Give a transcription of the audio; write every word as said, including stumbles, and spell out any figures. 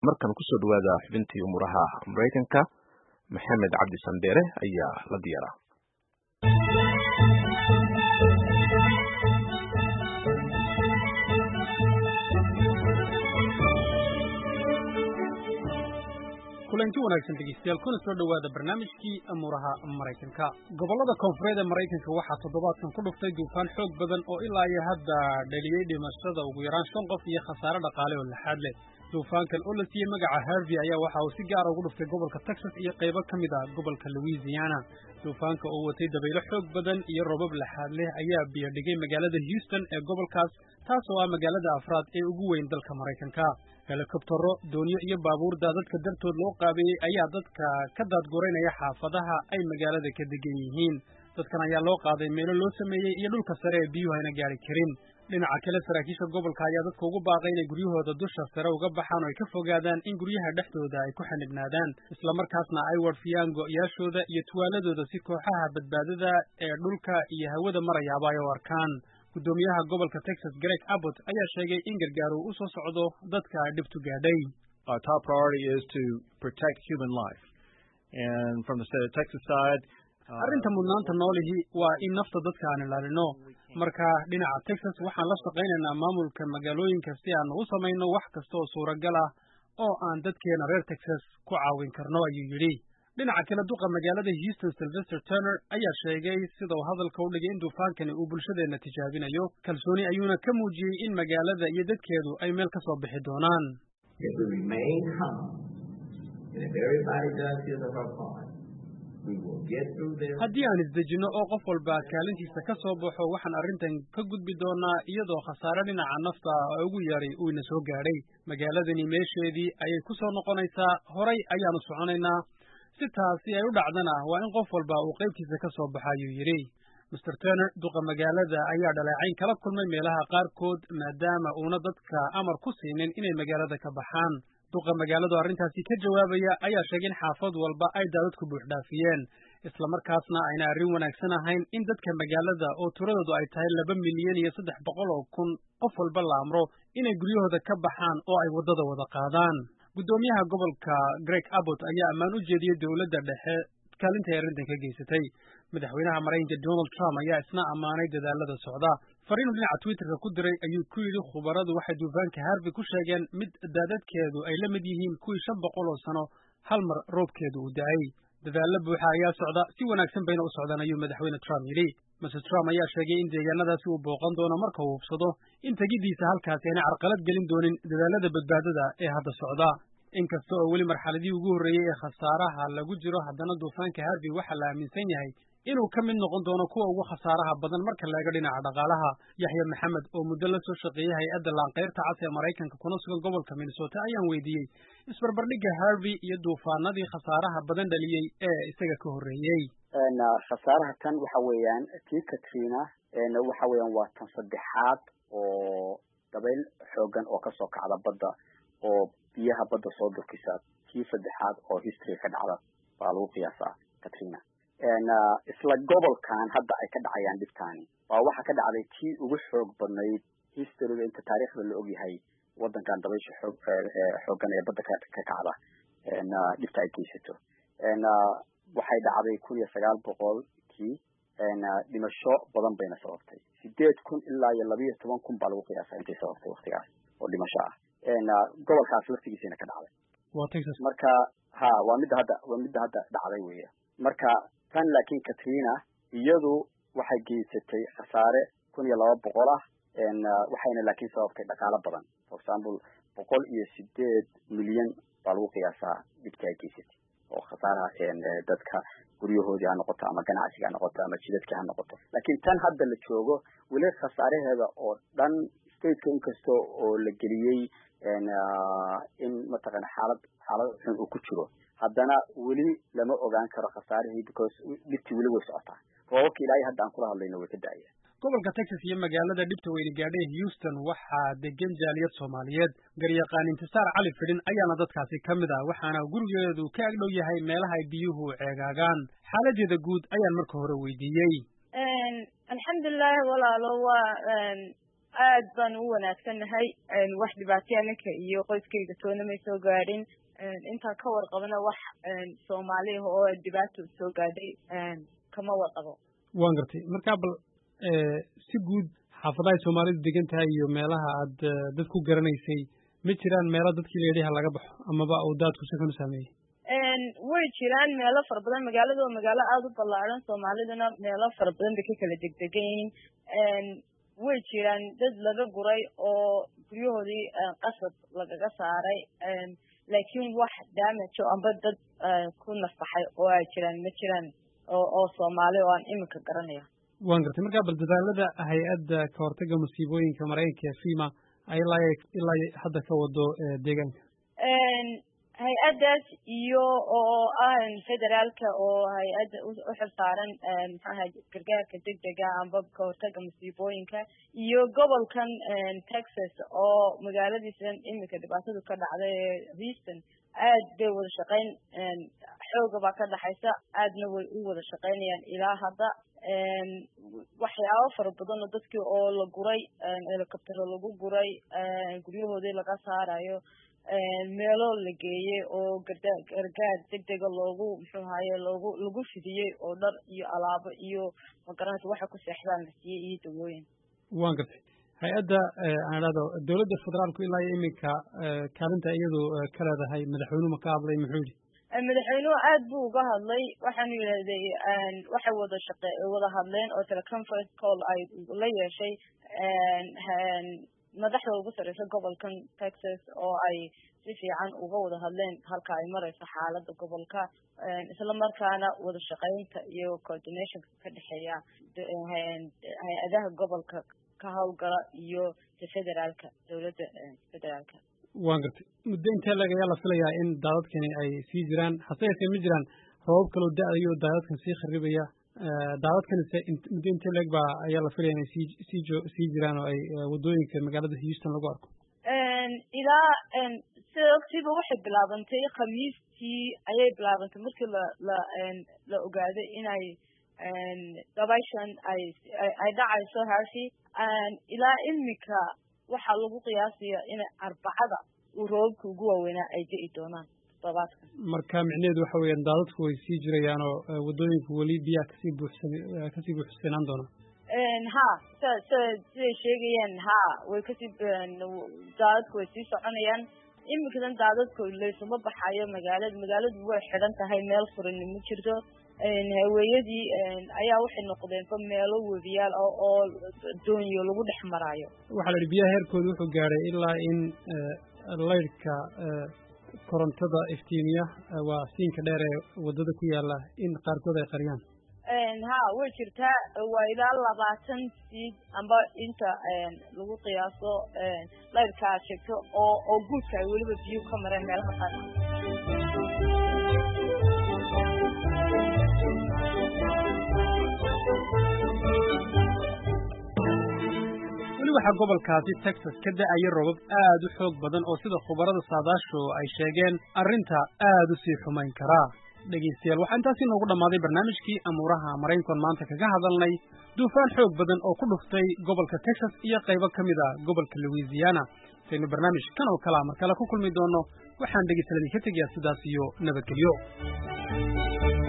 markan ku soo dhawaada xubintii umuraha Mareykanka Maxamed Cabdi Sandere ayaa la diyaara. kulanti wanaagsan dhegeystayaal kuna soo dhawaada barnaamijkii umuraha Mareykanka. Gobolada koonfureed ee Mareykanka waxaa toddobaadkan ku dhuftay duufaan xoog badan oo ilaa iyo hadda dhaliyay dhimashada ugu yaraan shan qof iyo khasaare dhaqaale oo laxaad leh. duufaankan oo la siiyey magaca Harvey ayaa waxa uu si gaar ah ugu dhuftay gobolka Texas iyo qaybo ka mid ah gobolka Louisiana. duufaanka oo watay dabaylo xoog badan iyo roobab laxaad leh ayaa biyo dhigay magaalada Houston ee gobolkaas, taas oo ah magaalada afraad ee ugu weyn dalka Mareykanka. helikobtaro, doonyo iyo baabuur daadadka dartood loo qaabeeyey ayaa dadka ka daadgureynaya xaafadaha ay magaalada ka degan yihiin. dadkan ayaa loo qaaday meelo loo sameeyey iyo dhulka sare ee biyuhu ayna gaari karin. dhinaca kale saraakiisha gobolka ayaa dadka ugu baaqay inay guryahooda dusha sare uga baxaan oo ay ka fogaadaan in guryaha dhexdooda ay ku xanibnaadaan, isla markaasna ay warfiyaan go'yaashooda iyo tuwaaladooda si kooxaha badbaadada ee dhulka iyo hawada marayaaba ay u arkaan. gudoomiyaha gobolka Texas Greg Abbott ayaa sheegay in gargaar uu u soo socdo dadka dhibtu gaadhay. Our top priority is to protect human life. And from the state of Texas side, arrinta mudnaanta noolihi waa in nafta dadka aan ilaalino. marka dhinaca Texas waxaan la shaqaynaynaa maamulka magaalooyinka si aan u samayno wax kasta oo suuragal ah oo aan dadkeena reer Texas ku caawin karno, ayuu yidhi. dhinaca kale duqa magaalada Houston Sylvester Turner ayaa sheegay sida uu hadalka u dhigay in duufaankani uu bulshadeena tijaabinayo, kalsooni ayuuna ka muujiyey in magaalada iyo dadkeedu ay meel ka soo bixi doonaan. haddii aan isdejinno oo qof walba kaalintiisa ka soo baxo waxaan arrintan ka gudbi doonaa iyadoo khasaare dhinaca nafta ugu yaray uu ina soo gaadhay. magaaladani meesheedii ayay ku soo noqonaysaa, horay ayaanu soconaynaa. si taasi ay u dhacdana waa in qof walba uu qaybtiisa ka soo baxa, ayuu yidhi. mister Turner duqa magaalada ayaa dhaleecayn kala kulmay meelaha qaarkood maadaama uuna dadka amar ku siinin inay magaalada ka baxaan. duqa magaaladu arrintaasi ka jawaabaya ayaa sheegay in xaafad walba ay daadadku buux dhaafiyeen, isla markaasna ayna arrin wanaagsan ahayn in dadka magaalada oo tiradoodu ay tahay laba milyan iyo saddex boqol oo kun qof walba la amro inay guryahooda ka baxaan oo ay waddada wada qaadaan. gudoomiyaha gobolka Greg Abbott ayaa ammaan u jeediyey dowladda dhexe kaalinta ay arrintan ka geysatay. madaxweynaha Mareykanka Donald Trump ayaa isna ammaanay dadaalada socda. fariin dhinaca Twitterka ku diray ayuu ku yidhi khubaradu waxay duufaanka Harvey ku sheegeen mid daadadkeedu ay la mid yihiin kuwii shan boqol oo sano hal mar roobkeedu uu da'ay. dadaalla buuxa ayaa socda, si wanaagsan bayna u socdaan, ayuu madaxweyne Trump yidhi. mister Trump ayaa sheegay in deegaanadaasi uu booqan doono marka uu hubsado in tegiddiisa halkaasi ayna carqalad gelin doonin dadaalada badbaadada ee hadda socda. inkasta oo weli marxaladii ugu horreeyey ee khasaaraha lagu jiro, haddana duufaanka Harvey waxaa la aaminsan yahay inuu ka mid noqon doono kuwa ugu khasaaraha badan marka la eego dhinaca dhaqaalaha. yaxya maxamed oo muddo la soo shaqeeyey hay-adda laanqeyrta cas ee Mareykanka kuna sugan gobolka Minnesota ayaan weydiiyey isbarbardhigga Harvey iyo duufaanadii khasaaraha badan dhaliyey ee isaga ka horreeyey. khasaaraha tan waxa weeyaan tii Katrina waxa weeyaan waa tan saddexaad oo dabayl xoogan oo kasoo kacda badda oo biyaha badda soo durkisa. tii saddexaad oo history ka dhacda baa lagu qiyaasaa Katrina. isla gobolkan hadda ay ka dhacayaan dhibtaani waa waxa ka dhacday tii ugu xoog badnayd historyga inta taariikhda la ogyahay wadankan dabaysha xoog xoogan ee badda ka kacda dhibta ay geysato. waxay dhacday kun iyo sagaal boqol kii dhimasho badan bayna sababtay. sideed kun ilaa iyo laba iyo toban kun baa lagu qiyaasaa intay sababtay waqtigaas oo dhimasho ah. gobolkaas laftigiisana ka dhacday. waa Texas. marka ha waa midda hadda waa midda hadda dhacday weeye. marka tan laakiin Katrina iyadu waxay geysatay khasaare kun iyo laba boqol ah, waxayna laakiin sababtay dhaqaale badan. for example boqol iyo sideed milyan baa lagu qiyaasaa dhibka ay geysatay oo khasaaraha dadka guryahoodii ha noqoto ama ganacsiga ha noqoto ama jidadka ha noqoto. laakiin tan hadda la joogo weli khasaaraheeda oo dhan stateka inkasta oo la geliyey in mataqaana xaalad xaalad xun uu ku jiro, haddana weli lama ogaan karo khasaarihii because dhibtii weli way socotaa. roobabka ilaahay hadda aan kula hadlayno way ka da'ayaan. gobolka Texas iyo magaalada dhibta weyni gaadhay Houston waxaa degan jaaliyad Soomaaliyeed. garyaqaan Intisaar Cali Fidin ayaana dadkaasi ka mid ah, waxaana gurigeedu ka ag dhow yahay meelaha ay biyuhu ceegaagaan. xaaladeeda guud ayaan marka hore weydiiyey. alxamdulilah walaalo waa aad baan u wanaagsannahay wax dhibaataya ninka iyo qoyskayga toona may soo gaadhin intaan ka warqabana wax Soomaali ah oo dhibaato soo gaadhay kama warqabo waan gartay marka bal si guud xaafadaha Soomaalidu degan tahay iyo meelaha aad dad ku garanaysay ma jiraan meelo dadkii leeyahay laga baxo amaba uu daadku si xun u saameeyay een way jiraan meelo fara badan magaalada oo magaalo aad u ballaaran Soomaaliduna meelo fara badan bay kala degdegan yihiin een way jiraan dad laga guray oo guryahoodii qasab lagaga saaray een laakiin wax damage amba dad ku nafaxay oo ay jiraan ma jiraan oo oo Soomaali oo aan iminka garanayo waan gartay marka bal dadaalada hay'adda ka hortagga musiibooyinka Mareykanka FEMA ay ilaa hadda ka wado deegaanka een hay'adaas iyo oo ah federaalka oo hay'adda u xilsaaran maxaa gargaarka degdega amba ka hortagga musiibooyinka iyo gobolkan Texas oo magaaladiisan iminka dhibaatadu ka dhacday Houston aad bay wada shaqayn xoog baa ka dhaxaysa aadna way u wada shaqaynayaan ilaa hadda een waxyaabo fara badan oo dadkii oo la guray helicopter lagu guray guryahoodii laga saarayo meelo la geeyay oo gargaar degdeg loogu muxuu ahaayay loogu lagu fidiyay oo dhar iyo alaabo iyo magaranaysa waxa ku seexdaan la siiyay iyo dawooyin waan gartay hay'adda aan raado dawladda federaalku ilaa iminka kaalinta iyadu ka leedahay madaxweynuhu ka hadlay muxuu yiri madaxweynuhu aad buu uga hadlay waxaan yiraahday waxa wada shaqay wada hadleen oo teleconference call ay la yeeshay madaxda ugu sareysa gobolkan Texas oo ay si fiican uga wada hadleen halka ay marayso xaaladda gobolka isla markaana wada shaqaynta iyo coordination ka dhaxeeya hay'adaha gobolka ka hawlgala iyo federaalka dawladda federaalka waan gartay muddo inta laga la filayaa in daadadkani ay sii jiraan haseetee ma jiraan roobab kale oo da'ayo daadadkan sii kharibaya daadadkan muddo inta lag baa ayaa la filayaa inay sii sii sii jiraan oo ay wadooyinka magaalada Houston lagu arko een ilaa een sidoo waxay bilaabantay khamiistii ayay bilaabantay markii la la la ogaaday inay een dabayshan ay ay dhacayso Harvey een ilaa imika waxa lagu qiyaasiyaa in arbacada uu roobku ugu waaweynaa ay dhici doonaan todobaadkan marka micnaheedu waxa weeyaan daadadku way sii jirayaan oo wadooyinku wali biyaha kasii buuxsan kasii buuxsanaan doonaan een ha siday sheegayaan ha way kasii daadadku way sii soconayaan imikadan daadadku leysuma baxayo magaalada magaaladu way xidhan tahay meel furan ma jirto haweeyadii ayaa waxay noqdeen meelo webiyaal oo doonyo lagu dhex marayo waxa la yiri biyaha heerkooda wuxuu gaaray ilaa in leyrka korontada iftiimiya waa siinka dheer ee wadada ku yaala in qaarkood ay qariyaan een ha way jirtaa waa ilaa labaatan siid amba inta lagu qiyaaso leyrka sheegto oo oo guudka ay waliba biyo ka mareen meelaha qaar waxa gobolkaasi Texas ka da'ay roobab aad u xoog badan oo sida khubarada saadaasho ay sheegeen arrinta aad u sii xumayn kara dhageystayaal waxaan taasi noogu dhamaaday barnaamijkii amuuraha Mareykanka maanta kaga hadalnay duufaan xoog badan oo ku dhuftay gobolka Texas iyo qaybo kamid ah gobolka Louisiana saynu barnaamijkan oo kala mar kale ku kulmi doono waxaan dhageystayaal ka tagay sidaas iyo nabadgelyo